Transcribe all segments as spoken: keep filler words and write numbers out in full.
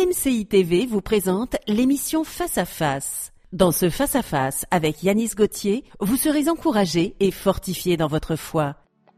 A M C I T V vous présente l'émission Face à Face. Dans ce Face à Face avec Yanis Gauthier, vous serez encouragé et fortifié dans votre foi.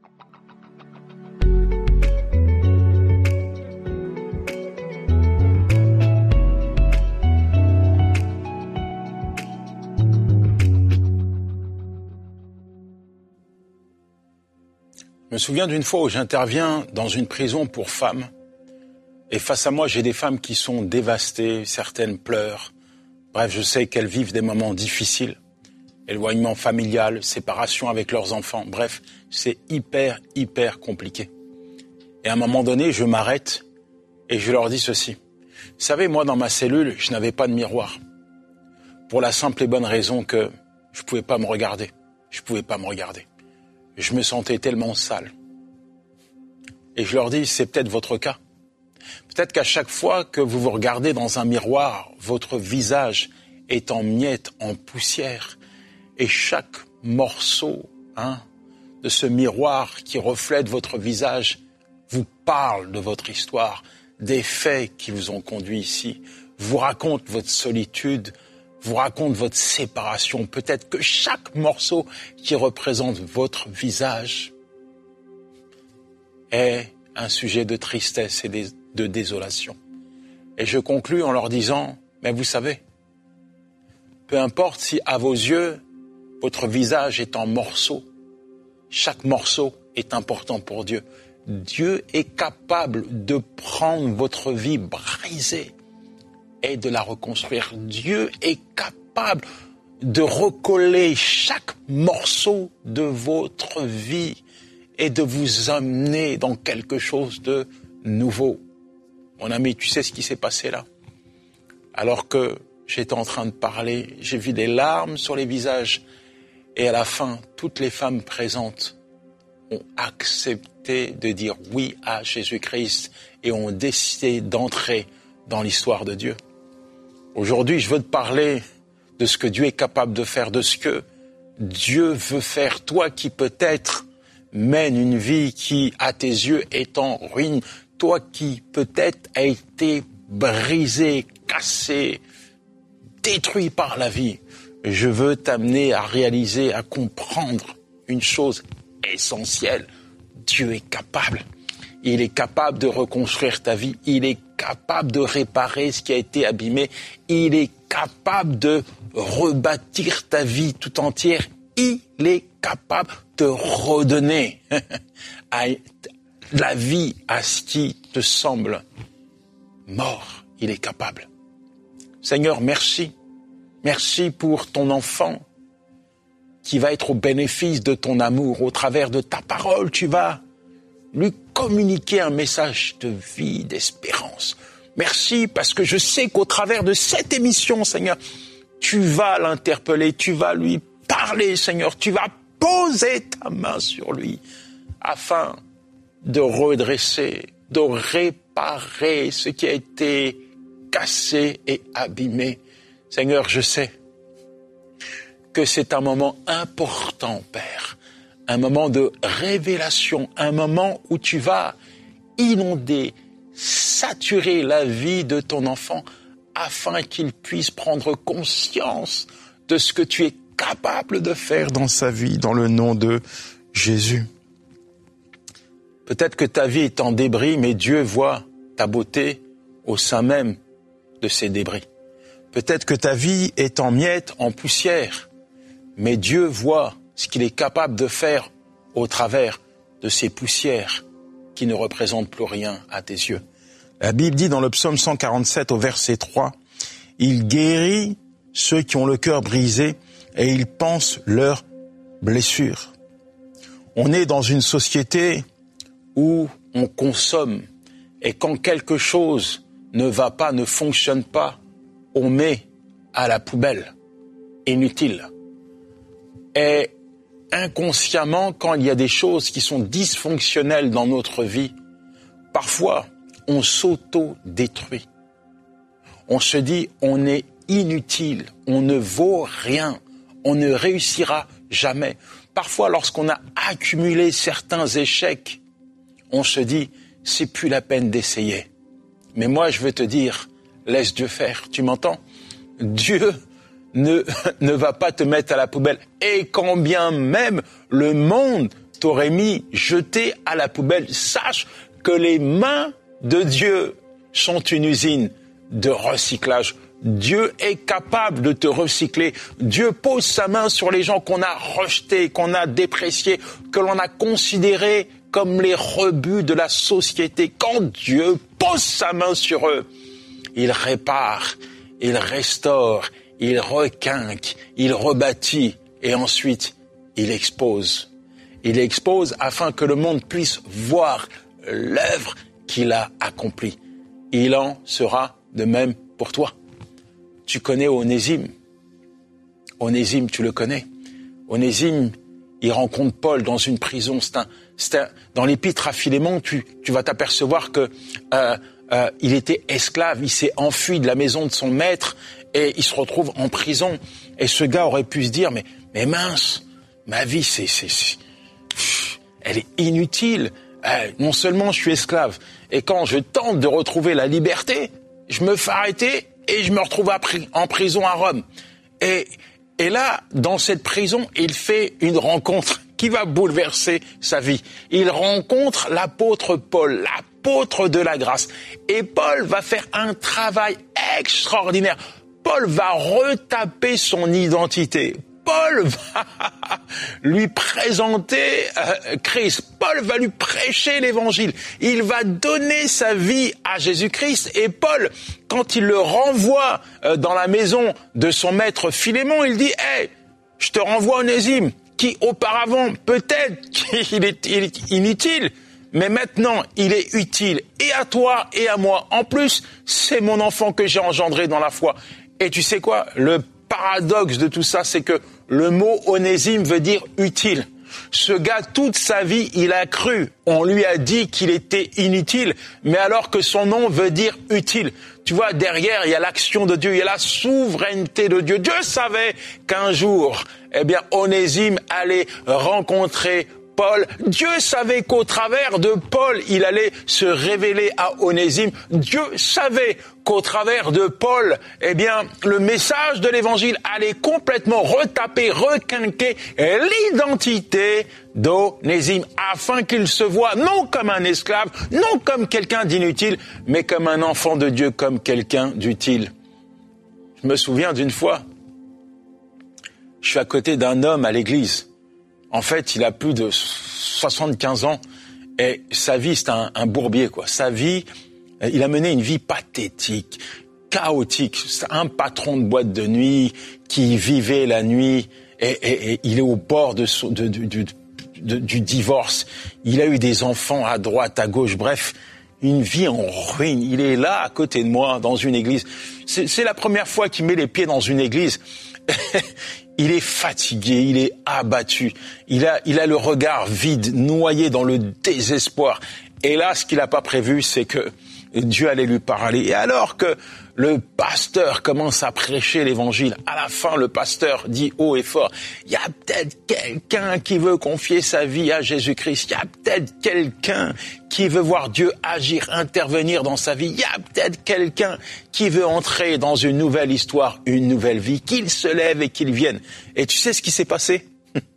Je me souviens d'une fois où j'interviens dans une prison pour femmes et face à moi j'ai des femmes qui sont dévastées, certaines pleurent. Bref, je sais qu'elles vivent des moments difficiles, éloignement familial, séparation avec leurs enfants. Bref, c'est hyper, hyper compliqué. Et à un moment donné, je m'arrête et je leur dis ceci. Vous savez, moi dans ma cellule, je n'avais pas de miroir. Pour la simple et bonne raison que je pouvais pas me regarder. Je pouvais pas me regarder. Je me sentais tellement sale. Et je leur dis, c'est peut-être votre cas. Peut-être qu'à chaque fois que vous vous regardez dans un miroir, votre visage est en miettes, en poussière. Et chaque morceau hein, de ce miroir qui reflète votre visage vous parle de votre histoire, des faits qui vous ont conduit ici, vous raconte votre solitude, vous raconte votre séparation. Peut-être que chaque morceau qui représente votre visage est un sujet de tristesse et de désolation. Et je conclus en leur disant, mais vous savez, peu importe si à vos yeux, votre visage est en morceaux, chaque morceau est important pour Dieu. Dieu est capable de prendre votre vie brisée et de la reconstruire. Dieu est capable de recoller chaque morceau de votre vie et de vous amener dans quelque chose de nouveau. Mon ami, tu sais ce qui s'est passé là? Alors que j'étais en train de parler, j'ai vu des larmes sur les visages et à la fin, toutes les femmes présentes ont accepté de dire oui à Jésus-Christ et ont décidé d'entrer dans l'histoire de Dieu. Aujourd'hui, je veux te parler de ce que Dieu est capable de faire, de ce que Dieu veut faire. Toi qui peut-être mènes une vie qui, à tes yeux, est en ruine. Toi qui peut-être a été brisé, cassé, détruit par la vie. Je veux t'amener à réaliser, à comprendre une chose essentielle. Dieu est capable. Il est capable de reconstruire ta vie. Il est capable de réparer ce qui a été abîmé. Il est capable de rebâtir ta vie tout entière. Il est capable de redonner à la vie à ce qui te semble mort. Il est capable. Seigneur, merci. Merci pour ton enfant qui va être au bénéfice de ton amour. Au travers de ta parole, tu vas lui communiquer un message de vie, d'espérance. Merci parce que je sais qu'au travers de cette émission, Seigneur, tu vas l'interpeller, tu vas lui parler, Seigneur, tu vas poser ta main sur lui afin de redresser, de réparer ce qui a été cassé et abîmé. Seigneur, je sais que c'est un moment important, Père. Un moment de révélation, un moment où tu vas inonder, saturer la vie de ton enfant afin qu'il puisse prendre conscience de ce que tu es capable de faire dans sa vie, dans le nom de Jésus. Peut-être que ta vie est en débris, mais Dieu voit ta beauté au sein même de ces débris. Peut-être que ta vie est en miettes, en poussière, mais Dieu voit ce qu'il est capable de faire au travers de ces poussières qui ne représentent plus rien à tes yeux. La Bible dit dans le psaume cent quarante-sept au verset trois, « Il guérit ceux qui ont le cœur brisé et il pense leurs blessures. » On est dans une société où on consomme et quand quelque chose ne va pas, ne fonctionne pas, on met à la poubelle, inutile. Et inconsciemment, quand il y a des choses qui sont dysfonctionnelles dans notre vie, parfois, on s'auto-détruit. On se dit, on est inutile, on ne vaut rien, on ne réussira jamais. Parfois, lorsqu'on a accumulé certains échecs, on se dit, c'est plus la peine d'essayer. Mais moi, je veux te dire, laisse Dieu faire. Tu m'entends? Dieu ne, ne va pas te mettre à la poubelle. Et quand bien même le monde t'aurait mis, jeté à la poubelle, sache que les mains de Dieu sont une usine de recyclage. Dieu est capable de te recycler. Dieu pose sa main sur les gens qu'on a rejetés, qu'on a dépréciés, que l'on a considérés comme les rebuts de la société. Quand Dieu pose sa main sur eux, il répare, il restaure, il requinque, il rebâtit et ensuite il expose. Il expose afin que le monde puisse voir l'œuvre qu'il a accomplie. Il en sera de même pour toi. Tu connais Onésime. Onésime, tu le connais. Onésime, il rencontre Paul dans une prison. C'est un, c'est un, dans l'épître à Philémon, tu, tu vas t'apercevoir que euh, euh, il était esclave. Il s'est enfui de la maison de son maître et il se retrouve en prison. Et ce gars aurait pu se dire, mais, mais mince, ma vie, c'est, c'est, c'est pff, elle est inutile. Euh, non seulement je suis esclave, et quand je tente de retrouver la liberté, je me fais arrêter et je me retrouve en prison à Rome. Et, et là, dans cette prison, il fait une rencontre qui va bouleverser sa vie. Il rencontre l'apôtre Paul, l'apôtre de la grâce. Et Paul va faire un travail extraordinaire. Paul va retaper son identité. Paul va lui présenter euh, Christ. Paul va lui prêcher l'évangile. Il va donner sa vie à Jésus-Christ. Et Paul, quand il le renvoie euh, dans la maison de son maître Philémon, il dit « Hey, je te renvoie Onésime, qui auparavant, peut-être qu'il est, il est inutile, mais maintenant, il est utile, et à toi et à moi. En plus, c'est mon enfant que j'ai engendré dans la foi. » Et tu sais quoi? Le paradoxe de tout ça, c'est que le mot Onésime veut dire utile. Ce gars, toute sa vie, il a cru. On lui a dit qu'il était inutile, mais alors que son nom veut dire utile. Tu vois, derrière, il y a l'action de Dieu, il y a la souveraineté de Dieu. Dieu savait qu'un jour, eh bien, Onésime allait rencontrer Paul. Dieu savait qu'au travers de Paul, il allait se révéler à Onésime. Dieu savait qu'au travers de Paul, eh bien, le message de l'évangile allait complètement retaper, requinquer l'identité d'Onésime, afin qu'il se voie non comme un esclave, non comme quelqu'un d'inutile, mais comme un enfant de Dieu, comme quelqu'un d'utile. Je me souviens d'une fois, je suis à côté d'un homme à l'église. En fait, il a plus de soixante-quinze ans et sa vie, c'est un, un bourbier, quoi. Sa vie, il a mené une vie pathétique, chaotique. C'est un patron de boîte de nuit qui vivait la nuit et, et, et il est au bord de, de, de, de, de, du divorce. Il a eu des enfants à droite, à gauche, bref, une vie en ruine. Il est là, à côté de moi, dans une église. C'est, c'est la première fois qu'il met les pieds dans une église. Il est fatigué, il est abattu, il a, il a le regard vide, noyé dans le désespoir. Et là, ce qu'il n'a pas prévu, c'est que Dieu allait lui parler. Et alors que le pasteur commence à prêcher l'évangile, à la fin, le pasteur dit haut et fort, il y a peut-être quelqu'un qui veut confier sa vie à Jésus-Christ. Il y a peut-être quelqu'un qui veut voir Dieu agir, intervenir dans sa vie. Il y a peut-être quelqu'un qui veut entrer dans une nouvelle histoire, une nouvelle vie, qu'il se lève et qu'il vienne. Et tu sais ce qui s'est passé?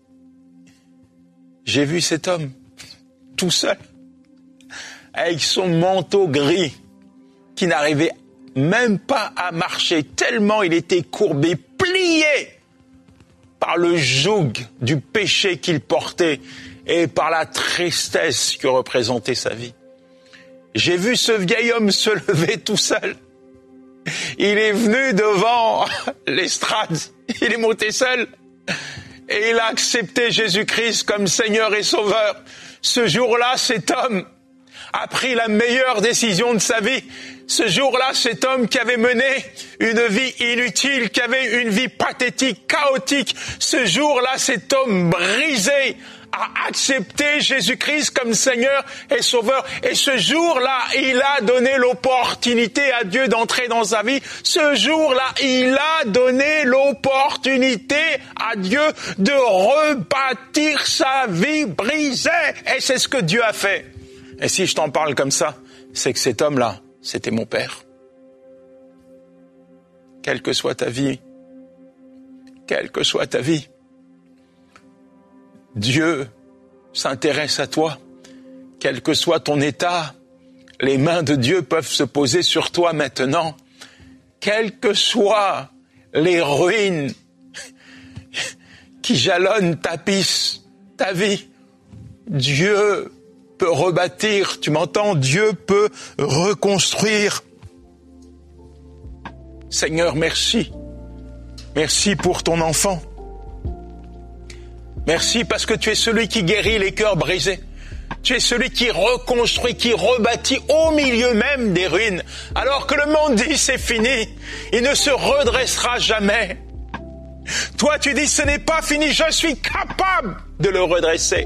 J'ai vu cet homme, tout seul, avec son manteau gris, qui n'arrivait même pas à marcher, tellement il était courbé, plié par le joug du péché qu'il portait et par la tristesse que représentait sa vie. J'ai vu ce vieil homme se lever tout seul. Il est venu devant l'estrade, il est monté seul et il a accepté Jésus-Christ comme Seigneur et Sauveur. Ce jour-là, cet homme a pris la meilleure décision de sa vie. Ce jour-là, cet homme qui avait mené une vie inutile, qui avait une vie pathétique, chaotique, ce jour-là, cet homme brisé a accepté Jésus-Christ comme Seigneur et Sauveur. Et ce jour-là, il a donné l'opportunité à Dieu d'entrer dans sa vie. Ce jour-là, il a donné l'opportunité à Dieu de rebâtir sa vie brisée. Et c'est ce que Dieu a fait. Et si je t'en parle comme ça, c'est que cet homme-là, c'était mon père. quelle que soit ta vie, quelle que soit ta vie, Dieu s'intéresse à toi. Quel que soit ton état, les mains de Dieu peuvent se poser sur toi maintenant. Quelles que soient les ruines qui jalonnent, tapissent ta vie, Dieu peut rebâtir, tu m'entends? Dieu peut reconstruire. Seigneur, merci. Merci pour ton enfant. Merci parce que tu es celui qui guérit les cœurs brisés. Tu es celui qui reconstruit, qui rebâtit au milieu même des ruines. Alors que le monde dit c'est fini, il ne se redressera jamais. Toi tu dis ce n'est pas fini, je suis capable de le redresser.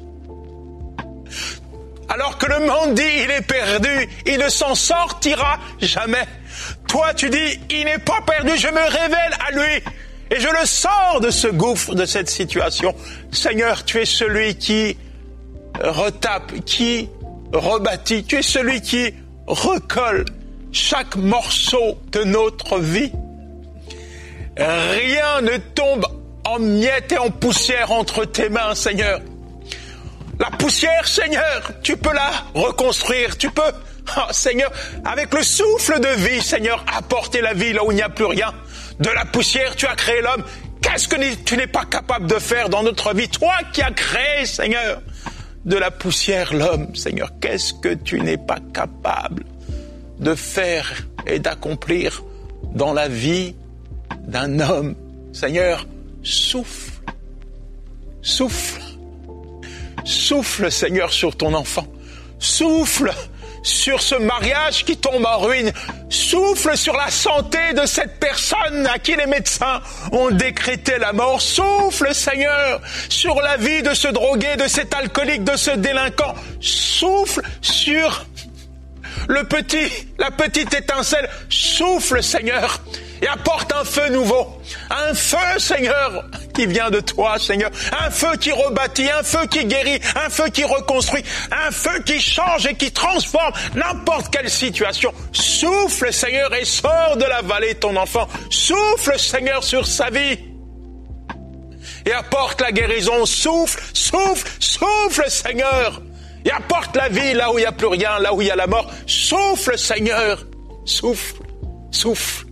Alors que le monde dit il est perdu, il ne s'en sortira jamais. Toi tu dis il n'est pas perdu, je me révèle à lui. Et je le sors de ce gouffre, de cette situation. Seigneur, tu es celui qui retape, qui rebâtit. Tu es celui qui recolle chaque morceau de notre vie. Rien ne tombe en miettes et en poussière entre tes mains, Seigneur. La poussière, Seigneur, tu peux la reconstruire. Tu peux, oh, Seigneur, avec le souffle de vie, Seigneur, apporter la vie là où il n'y a plus rien. De la poussière, tu as créé l'homme. Qu'est-ce que tu n'es pas capable de faire dans notre vie? Toi qui as créé, Seigneur, de la poussière l'homme, Seigneur, qu'est-ce que tu n'es pas capable de faire et d'accomplir dans la vie d'un homme? Seigneur, souffle, souffle, souffle, Seigneur, sur ton enfant. Souffle sur ce mariage qui tombe en ruine. Souffle sur la santé de cette personne à qui les médecins ont décrété la mort. Souffle, Seigneur, sur la vie de ce drogué, de cet alcoolique, de ce délinquant. Souffle sur le petit, la petite étincelle. Souffle, Seigneur, et apporte un feu nouveau. Un feu, Seigneur, qui vient de toi, Seigneur. Un feu qui rebâtit, un feu qui guérit, un feu qui reconstruit, un feu qui change et qui transforme n'importe quelle situation. Souffle, Seigneur, et sors de la vallée ton enfant. Souffle, Seigneur, sur sa vie. Et apporte la guérison. Souffle, souffle, souffle, Seigneur. Et apporte la vie là où il n'y a plus rien, là où il y a la mort. Souffle, Seigneur. Souffle, souffle.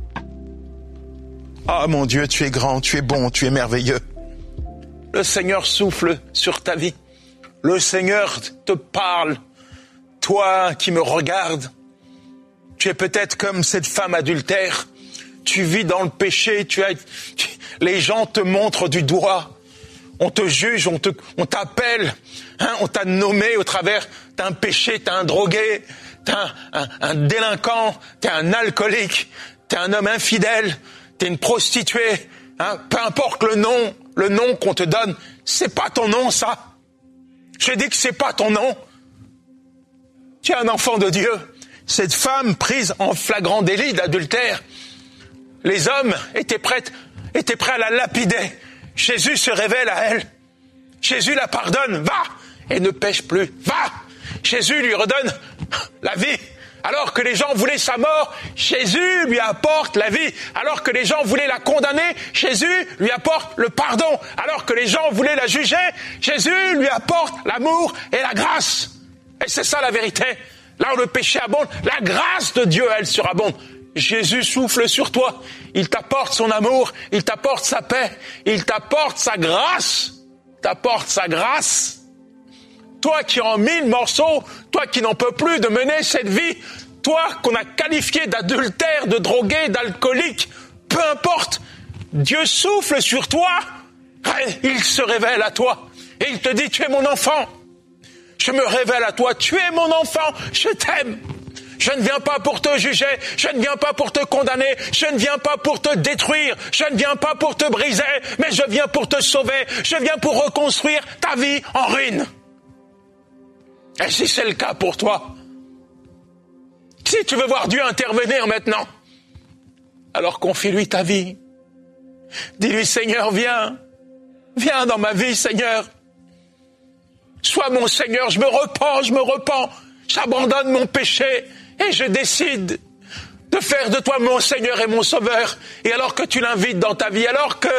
Ah, mon Dieu, tu es grand, tu es bon, tu es merveilleux. Le Seigneur souffle sur ta vie. Le Seigneur te parle. Toi qui me regardes, tu es peut-être comme cette femme adultère. Tu vis dans le péché, tu as, tu, les gens te montrent du doigt. On te juge, on te, on t'appelle, hein, on t'a nommé au travers d'un péché, t'es un drogué, t'es un, un, un délinquant, t'es un alcoolique, t'es un homme infidèle. T'es une prostituée, hein, peu importe le nom, le nom qu'on te donne, c'est pas ton nom, ça. Je dis que c'est pas ton nom. Tu es un enfant de Dieu. Cette femme prise en flagrant délit d'adultère, les hommes étaient prêts, étaient prêts à la lapider. Jésus se révèle à elle. Jésus la pardonne. Va et ne pêche plus. Va. Jésus lui redonne la vie. Alors que les gens voulaient sa mort, Jésus lui apporte la vie. Alors que les gens voulaient la condamner, Jésus lui apporte le pardon. Alors que les gens voulaient la juger, Jésus lui apporte l'amour et la grâce. Et c'est ça la vérité. Là où le péché abonde, la grâce de Dieu, elle surabonde. Jésus souffle sur toi. Il t'apporte son amour, il t'apporte sa paix, il t'apporte sa grâce. Il t'apporte sa grâce. Toi qui en mille morceaux, toi qui n'en peux plus de mener cette vie, toi qu'on a qualifié d'adultère, de drogué, d'alcoolique, peu importe, Dieu souffle sur toi, il se révèle à toi et il te dit tu es mon enfant, je me révèle à toi, tu es mon enfant, je t'aime. Je ne viens pas pour te juger, je ne viens pas pour te condamner, je ne viens pas pour te détruire, je ne viens pas pour te briser, mais je viens pour te sauver, je viens pour reconstruire ta vie en ruine. Et si c'est le cas pour toi, si tu veux voir Dieu intervenir maintenant, alors confie-lui ta vie. Dis-lui, Seigneur, viens, viens dans ma vie, Seigneur. Sois mon Seigneur, je me repens, je me repens, j'abandonne mon péché et je décide de faire de toi mon Seigneur et mon Sauveur. Et alors que tu l'invites dans ta vie, alors que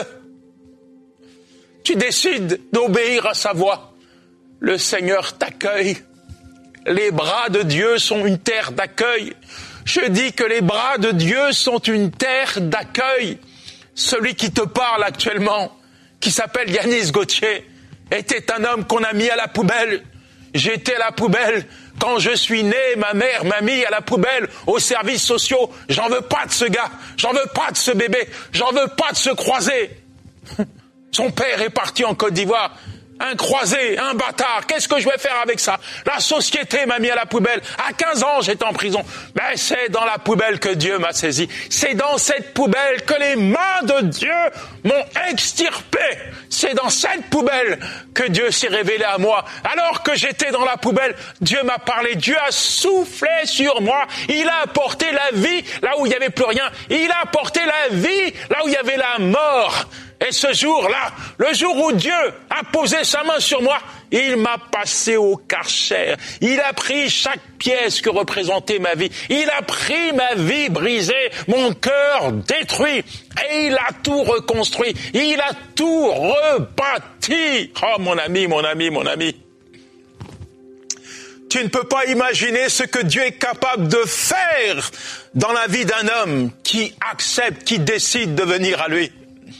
tu décides d'obéir à sa voix, le Seigneur t'accueille. Les bras de Dieu sont une terre d'accueil. Je dis que les bras de Dieu sont une terre d'accueil. Celui qui te parle actuellement, qui s'appelle Yanis Gauthier, était un homme qu'on a mis à la poubelle. J'étais à la poubelle. Quand je suis né, ma mère m'a mis à la poubelle aux services sociaux. J'en veux pas de ce gars. J'en veux pas de ce bébé. J'en veux pas de ce croisé. Son père est parti en Côte d'Ivoire. Un croisé, un bâtard, qu'est-ce que je vais faire avec ça? La société m'a mis à la poubelle. À quinze ans, j'étais en prison. Mais c'est dans la poubelle que Dieu m'a saisi. C'est dans cette poubelle que les mains de Dieu m'ont extirpé. C'est dans cette poubelle que Dieu s'est révélé à moi. Alors que j'étais dans la poubelle, Dieu m'a parlé. Dieu a soufflé sur moi. Il a apporté la vie là où il n'y avait plus rien. Il a apporté la vie là où il y avait la mort. Et ce jour-là, le jour où Dieu a posé sa main sur moi, il m'a passé au karcher. Il a pris chaque pièce que représentait ma vie. Il a pris ma vie brisée, mon cœur détruit. Et il a tout reconstruit. Il a tout rebâti. Oh mon ami, mon ami, mon ami. Tu ne peux pas imaginer ce que Dieu est capable de faire dans la vie d'un homme qui accepte, qui décide de venir à lui.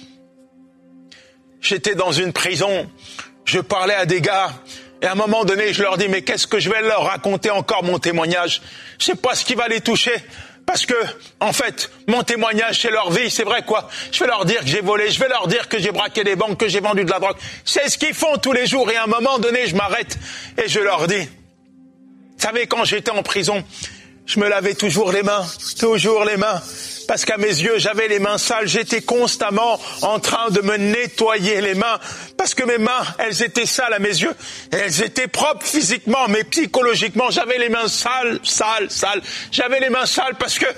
J'étais dans une prison, je parlais à des gars, et à un moment donné, je leur dis, mais qu'est-ce que je vais leur raconter encore mon témoignage? Je sais pas ce qui va les toucher, parce que, en fait, mon témoignage, c'est leur vie, c'est vrai quoi. Je vais leur dire que j'ai volé, je vais leur dire que j'ai braqué des banques, que j'ai vendu de la drogue. C'est ce qu'ils font tous les jours, et à un moment donné, je m'arrête, et je leur dis, vous savez, quand j'étais en prison, je me lavais toujours les mains, toujours les mains. Parce qu'à mes yeux, j'avais les mains sales. J'étais constamment en train de me nettoyer les mains. Parce que mes mains, elles étaient sales à mes yeux. Et elles étaient propres physiquement, mais psychologiquement, j'avais les mains sales, sales, sales. J'avais les mains sales parce que,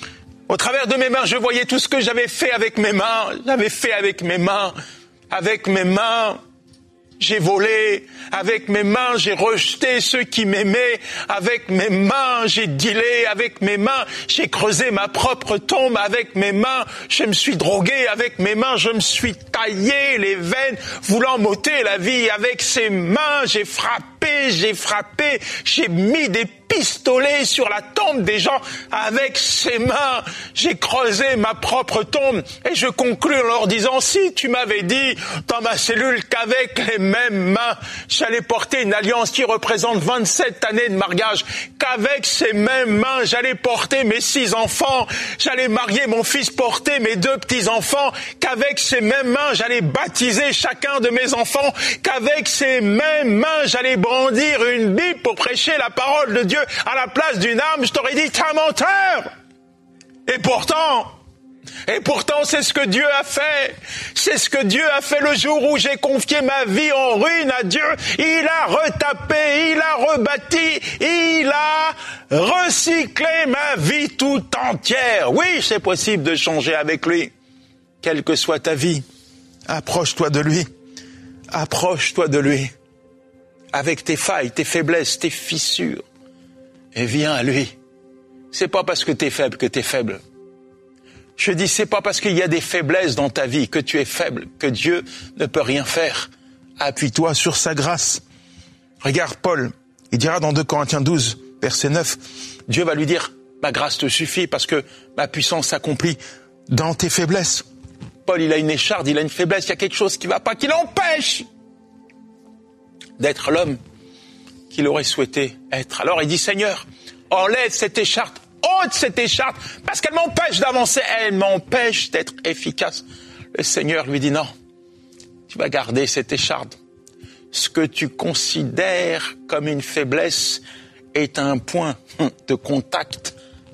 au travers de mes mains, je voyais tout ce que j'avais fait avec mes mains. J'avais fait avec mes mains. Avec mes mains. J'ai volé, avec mes mains, j'ai rejeté ceux qui m'aimaient, avec mes mains, j'ai dealé, avec mes mains, j'ai creusé ma propre tombe, avec mes mains, je me suis drogué, avec mes mains, je me suis taillé les veines, voulant m'ôter la vie, avec ces mains, j'ai frappé, j'ai frappé, j'ai mis des pistolets sur la tombe des gens, avec ces mains, j'ai creusé ma propre tombe, et je conclus en leur disant, si tu m'avais dit dans ma cellule qu'avec les mêmes mains, j'allais porter une alliance qui représente vingt-sept années de mariage, qu'avec ces mêmes mains, j'allais porter mes six enfants, j'allais marier mon fils, porter mes deux petits-enfants, qu'avec ces mêmes mains, j'allais baptiser chacun de mes enfants, qu'avec ces mêmes mains, j'allais brandir une Bible pour prêcher la parole de Dieu à la place d'une arme, je t'aurais dit, t'es un menteur. Et pourtant, et pourtant, c'est ce que Dieu a fait. C'est ce que Dieu a fait le jour où j'ai confié ma vie en ruine à Dieu. Il a retapé, il a rebâti, il a recyclé ma vie tout entière. Oui, c'est possible de changer avec lui. Quelle que soit ta vie, approche-toi de lui. Approche-toi de lui. Avec tes failles, tes faiblesses, tes fissures. Et viens à lui. C'est pas parce que t'es faible que t'es faible. Je dis, c'est pas parce qu'il y a des faiblesses dans ta vie que tu es faible, que Dieu ne peut rien faire. Appuie-toi sur sa grâce. Regarde Paul, il dira dans deux Corinthiens douze, verset neuf, Dieu va lui dire, ma grâce te suffit parce que ma puissance s'accomplit dans tes faiblesses. Paul, il a une écharde, il a une faiblesse, il y a quelque chose qui va pas, qui l'empêche d'être l'homme qu'il aurait souhaité être. Alors il dit, Seigneur, enlève cette écharpe, ôte cette écharpe, parce qu'elle m'empêche d'avancer, elle m'empêche d'être efficace. Le Seigneur lui dit, non, tu vas garder cette écharpe. Ce que tu considères comme une faiblesse est un point de contact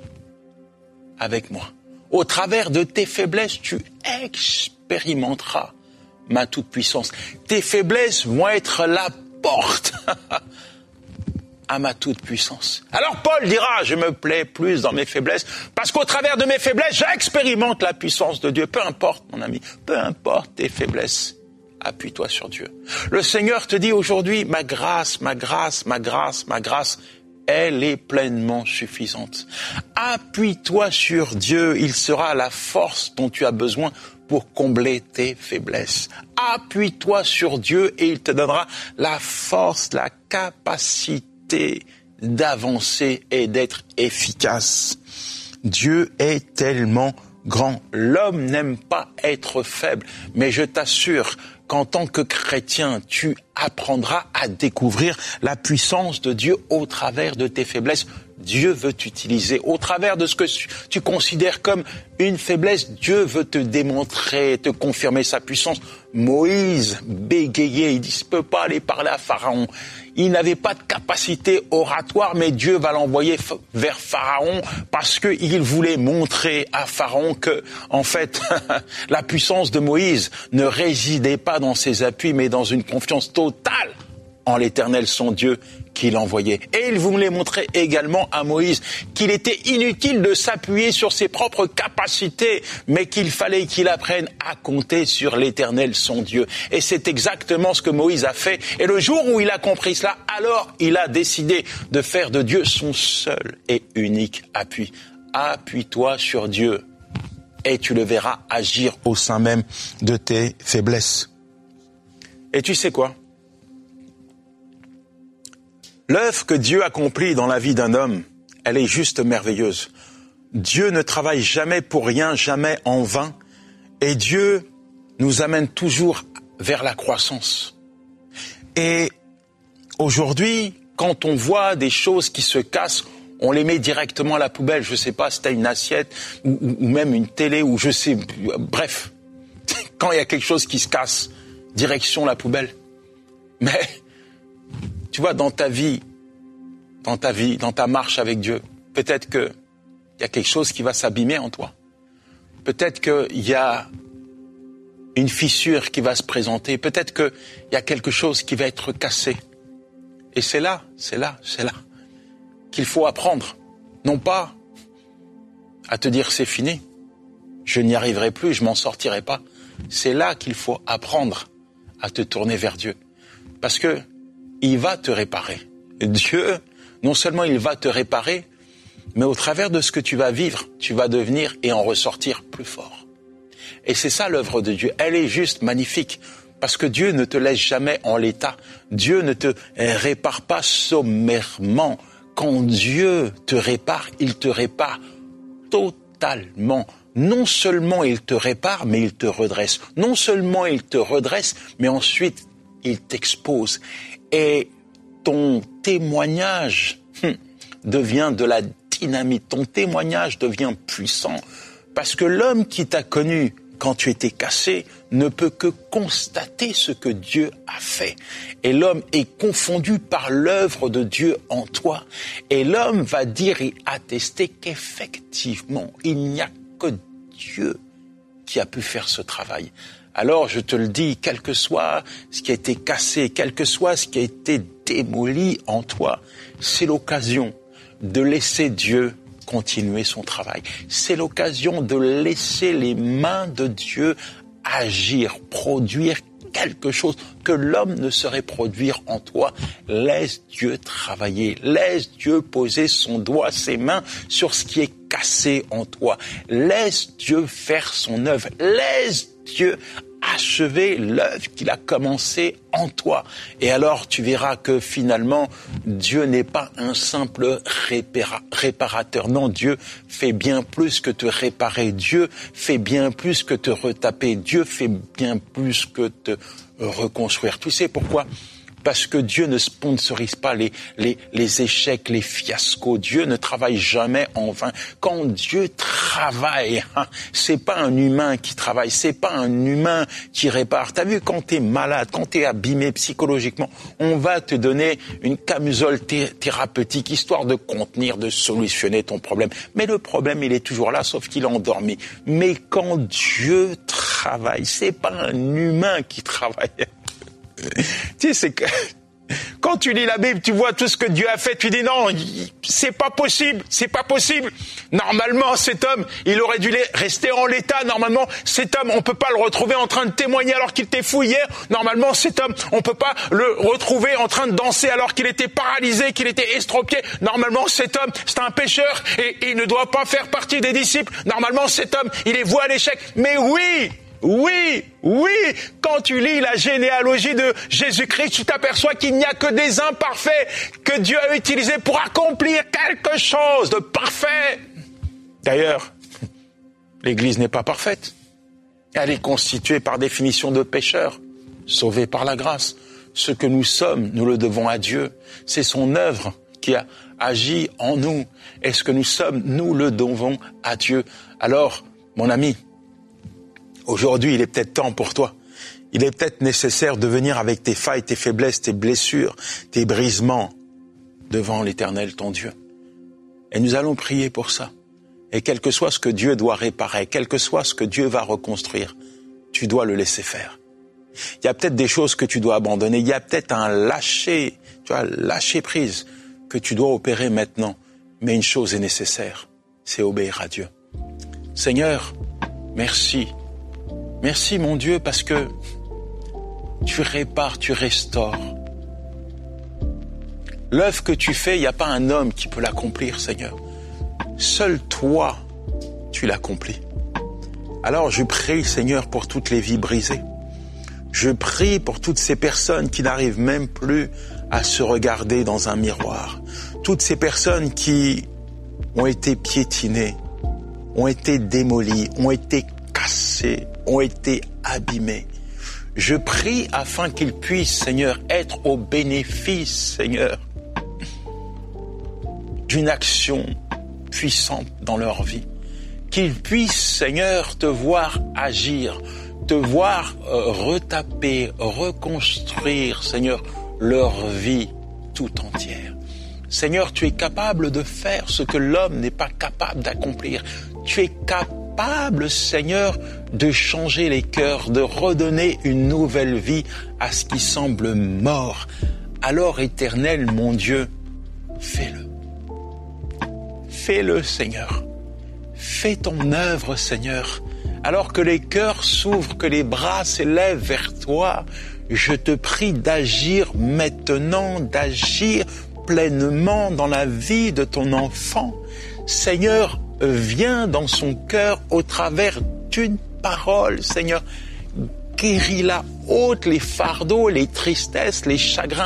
avec moi. Au travers de tes faiblesses, tu expérimenteras ma toute-puissance. Tes faiblesses vont être la porte à ma toute-puissance. Alors Paul dira, je me plais plus dans mes faiblesses, parce qu'au travers de mes faiblesses, j'expérimente la puissance de Dieu. Peu importe, mon ami, peu importe tes faiblesses, appuie-toi sur Dieu. Le Seigneur te dit aujourd'hui, ma grâce, ma grâce, ma grâce, ma grâce elle est pleinement suffisante. Appuie-toi sur Dieu, il sera la force dont tu as besoin pour combler tes faiblesses. Appuie-toi sur Dieu et il te donnera la force, la capacité d'avancer et d'être efficace. Dieu est tellement grand. L'homme n'aime pas être faible, mais je t'assure qu'en tant que chrétien, tu apprendras à découvrir la puissance de Dieu au travers de tes faiblesses. Dieu veut t'utiliser. Au travers de ce que tu considères comme une faiblesse, Dieu veut te démontrer, te confirmer sa puissance. Moïse bégayait, il dit, je ne peux pas aller parler à Pharaon. Il n'avait pas de capacité oratoire, mais Dieu va l'envoyer vers Pharaon parce qu'il voulait montrer à Pharaon que, en fait, la puissance de Moïse ne résidait pas dans ses appuis, mais dans une confiance totale en l'Éternel, son Dieu, qui l'envoyait. Et il voulait montrer également à Moïse qu'il était inutile de s'appuyer sur ses propres capacités, mais qu'il fallait qu'il apprenne à compter sur l'Éternel, son Dieu. Et c'est exactement ce que Moïse a fait. Et le jour où il a compris cela, alors il a décidé de faire de Dieu son seul et unique appui. Appuie-toi sur Dieu et tu le verras agir au sein même de tes faiblesses. Et tu sais quoi ? L'œuvre que Dieu accomplit dans la vie d'un homme, elle est juste merveilleuse. Dieu ne travaille jamais pour rien, jamais en vain. Et Dieu nous amène toujours vers la croissance. Et aujourd'hui, quand on voit des choses qui se cassent, on les met directement à la poubelle. Je ne sais pas si tu as une assiette ou, ou même une télé ou je sais... Bref, quand il y a quelque chose qui se casse, direction la poubelle. Mais... Tu vois, dans ta vie, dans ta vie, dans ta marche avec Dieu, peut-être qu'il y a quelque chose qui va s'abîmer en toi. Peut-être qu'il y a une fissure qui va se présenter. Peut-être qu'il y a quelque chose qui va être cassé. Et c'est là, c'est là, c'est là qu'il faut apprendre. Non pas à te dire c'est fini, je n'y arriverai plus, je m'en sortirai pas. C'est là qu'il faut apprendre à te tourner vers Dieu. Parce que il va te réparer. Dieu, non seulement il va te réparer, mais au travers de ce que tu vas vivre, tu vas devenir et en ressortir plus fort. Et c'est ça l'œuvre de Dieu. Elle est juste magnifique, parce que Dieu ne te laisse jamais en l'état. Dieu ne te répare pas sommairement. Quand Dieu te répare, il te répare totalement. Non seulement il te répare, mais il te redresse. Non seulement il te redresse, mais ensuite il t'expose. Et ton témoignage hum, devient de la dynamite, ton témoignage devient puissant. Parce que l'homme qui t'a connu quand tu étais cassé ne peut que constater ce que Dieu a fait. Et l'homme est confondu par l'œuvre de Dieu en toi. Et l'homme va dire et attester qu'effectivement, il n'y a que Dieu qui a pu faire ce travail. Alors, je te le dis, quel que soit ce qui a été cassé, quel que soit ce qui a été démoli en toi, c'est l'occasion de laisser Dieu continuer son travail. C'est l'occasion de laisser les mains de Dieu agir, produire quelque chose que l'homme ne saurait produire en toi. Laisse Dieu travailler, laisse Dieu poser son doigt, ses mains sur ce qui est cassé en toi. Laisse Dieu faire son œuvre, laisse Dieu achever l'œuvre qu'il a commencée en toi. Et alors tu verras que finalement, Dieu n'est pas un simple répara- réparateur. Non, Dieu fait bien plus que te réparer. Dieu fait bien plus que te retaper. Dieu fait bien plus que te reconstruire. Tu sais pourquoi ? Parce que Dieu ne sponsorise pas les, les, les échecs, les fiascos. Dieu ne travaille jamais en vain. Quand Dieu travaille, hein, c'est pas un humain qui travaille, c'est pas un humain qui répare. T'as vu, quand t'es malade, quand t'es abîmé psychologiquement, on va te donner une camisole thé- thérapeutique, histoire de contenir, de solutionner ton problème. Mais le problème, il est toujours là, sauf qu'il est endormi. Mais quand Dieu travaille, c'est pas un humain qui travaille. Tu sais, c'est que quand quand tu lis la Bible, tu vois tout ce que Dieu a fait, tu dis non, c'est pas possible, c'est pas possible. Normalement, cet homme, il aurait dû rester en l'état. Normalement, cet homme, on peut pas le retrouver en train de témoigner alors qu'il était fou hier. Normalement, cet homme, on peut pas le retrouver en train de danser alors qu'il était paralysé, qu'il était estropié. Normalement, cet homme, c'est un pécheur et il ne doit pas faire partie des disciples. Normalement, cet homme, il est voué à l'échec. Mais oui! Oui, oui, quand tu lis la généalogie de Jésus-Christ, tu t'aperçois qu'il n'y a que des imparfaits que Dieu a utilisés pour accomplir quelque chose de parfait. D'ailleurs, l'Église n'est pas parfaite. Elle est constituée par définition de pécheurs, sauvés par la grâce. Ce que nous sommes, nous le devons à Dieu. C'est son œuvre qui a agi en nous. Et ce que nous sommes, nous le devons à Dieu. Alors, mon ami, aujourd'hui, il est peut-être temps pour toi. Il est peut-être nécessaire de venir avec tes failles, tes faiblesses, tes blessures, tes brisements devant l'Éternel, ton Dieu. Et nous allons prier pour ça. Et quel que soit ce que Dieu doit réparer, quel que soit ce que Dieu va reconstruire, tu dois le laisser faire. Il y a peut-être des choses que tu dois abandonner. Il y a peut-être un lâcher, tu vois, lâcher prise que tu dois opérer maintenant. Mais une chose est nécessaire, c'est obéir à Dieu. Seigneur, merci. Merci mon Dieu parce que tu répares, tu restaures. L'œuvre que tu fais, il n'y a pas un homme qui peut l'accomplir, Seigneur. Seul toi, tu l'accomplis. Alors je prie, Seigneur, pour toutes les vies brisées. Je prie pour toutes ces personnes qui n'arrivent même plus à se regarder dans un miroir. Toutes ces personnes qui ont été piétinées, ont été démolies, ont été cassées, ont été abîmés. Je prie afin qu'ils puissent, Seigneur, être au bénéfice, Seigneur, d'une action puissante dans leur vie. Qu'ils puissent, Seigneur, te voir agir, te voir euh, retaper, reconstruire, Seigneur, leur vie tout entière. Seigneur, tu es capable de faire ce que l'homme n'est pas capable d'accomplir. Tu es capable, Seigneur, de changer les cœurs, de redonner une nouvelle vie à ce qui semble mort. Alors, Éternel, mon Dieu, fais-le. Fais-le, Seigneur. Fais ton œuvre, Seigneur. Alors que les cœurs s'ouvrent, que les bras s'élèvent vers toi, je te prie d'agir maintenant, d'agir pleinement dans la vie de ton enfant. Seigneur, viens dans son cœur au travers d'une parole, Seigneur. Guéris-la, ôte les fardeaux, les tristesses, les chagrins.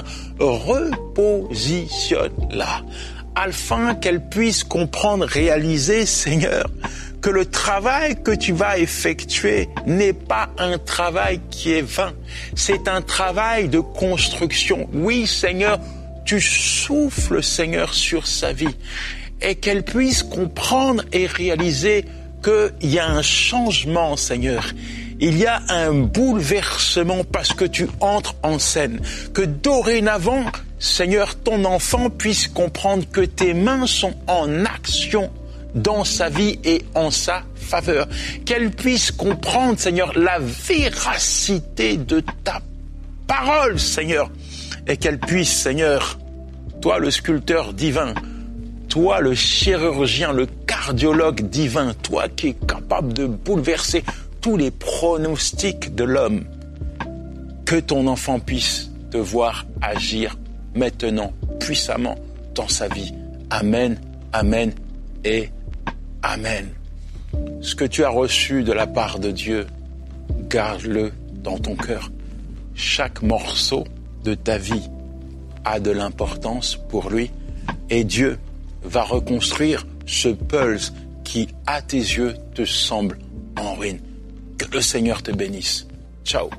Repositionne-la, afin qu'elle puisse comprendre, réaliser, Seigneur, que le travail que tu vas effectuer n'est pas un travail qui est vain. C'est un travail de construction. Oui, Seigneur, tu souffles, Seigneur, sur sa vie. Et qu'elle puisse comprendre et réaliser qu'il y a un changement, Seigneur. Il y a un bouleversement parce que tu entres en scène. Que dorénavant, Seigneur, ton enfant puisse comprendre que tes mains sont en action dans sa vie et en sa faveur. Qu'elle puisse comprendre, Seigneur, la véracité de ta parole, Seigneur. Et qu'elle puisse, Seigneur, toi le sculpteur divin, toi le chirurgien, le cardiologue divin, toi qui es capable de bouleverser tous les pronostics de l'homme, que ton enfant puisse te voir agir maintenant, puissamment, dans sa vie. Amen, amen et amen. Ce que tu as reçu de la part de Dieu, garde-le dans ton cœur. Chaque morceau de ta vie a de l'importance pour lui et Dieu va reconstruire ce pulse qui, à tes yeux, te semble en ruine. Que le Seigneur te bénisse. Ciao.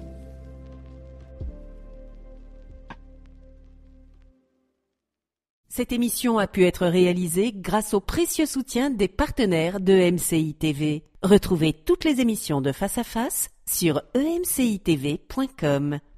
Cette émission a pu être réalisée grâce au précieux soutien des partenaires de E M C I T V. Retrouvez toutes les émissions de Face à Face sur e m c i t v point com.